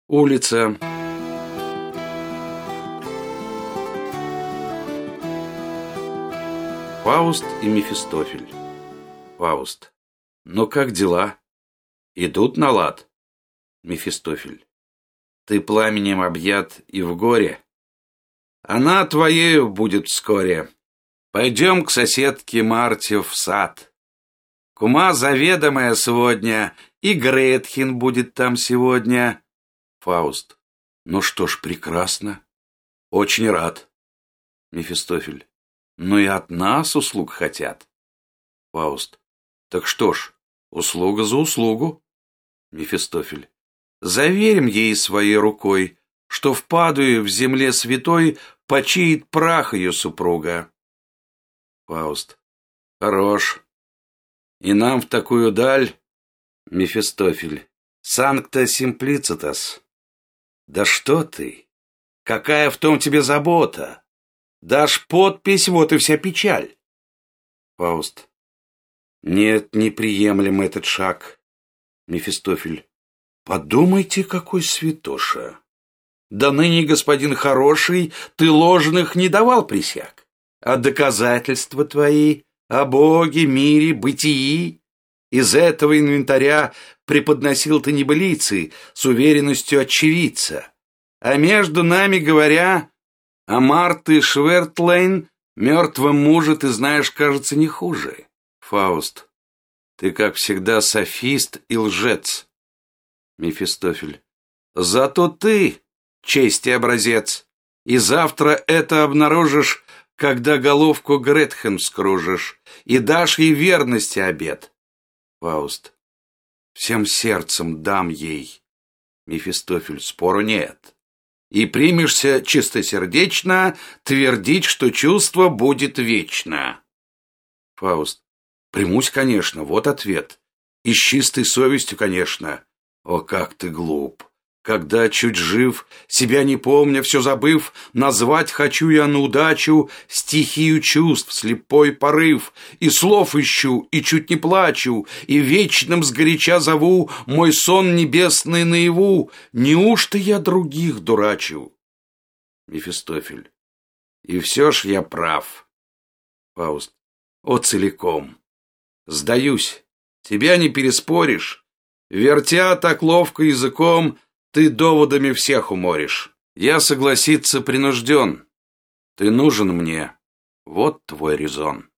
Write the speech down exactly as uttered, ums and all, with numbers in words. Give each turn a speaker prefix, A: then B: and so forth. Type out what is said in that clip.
A: Улица. Фауст и Мефистофель. Фауст. Ну как дела? Идут на лад? Мефистофель. Ты пламенем объят и в горе. Она твоею будет вскоре. Пойдем к соседке Марте в сад. Кума заведомая сегодня, и Гретхен будет там сегодня. Фауст. Ну что ж, прекрасно. Очень рад. Мефистофель. Ну и от нас услуг хотят. Фауст. Так что ж, услуга за услугу. Мефистофель. Заверим ей своей рукой, что в Падуе в земле святой почиет прах ее супруга. Фауст. Хорош. И нам в такую даль. Мефистофель. Санкта симплицитас. Да что ты? Какая в том тебе забота? Дашь подпись, вот и вся печаль. Фауст. Нет, неприемлем этот шаг. Мефистофель. Подумайте, какой святоша. Да ныне, господин хороший, ты ложных не давал присяг. А доказательства твои о Боге, мире, бытии из этого инвентаря преподносил ты небылицы с уверенностью очевидца. А между нами говоря, о Марты Швертлейн, мертвом муже, ты знаешь, кажется, не хуже. Фауст. Ты, как всегда, софист и лжец. Мефистофель. Зато ты честь и образец, и завтра это обнаружишь, когда головку Гретхен вскружишь, и дашь ей верности обет. Фауст. Всем сердцем дам ей. Мефистофель. Спору нет. И примешься чистосердечно твердить, что чувство будет вечно. Фауст. Примусь, конечно, вот ответ. И с чистой совестью, конечно. О, как ты глуп! Когда чуть жив, себя не помня, все забыв, назвать хочу я на удачу стихию чувств, слепой порыв, и слов ищу, и чуть не плачу, и вечным сгоряча зову мой сон небесный наяву. Неужто я других дурачу? Мефистофель. И все ж я прав. Фауст. О, целиком. Сдаюсь, тебя не переспоришь. Вертя так ловко языком, ты доводами всех уморишь. Я согласиться принужден. Ты нужен мне. Вот твой резон.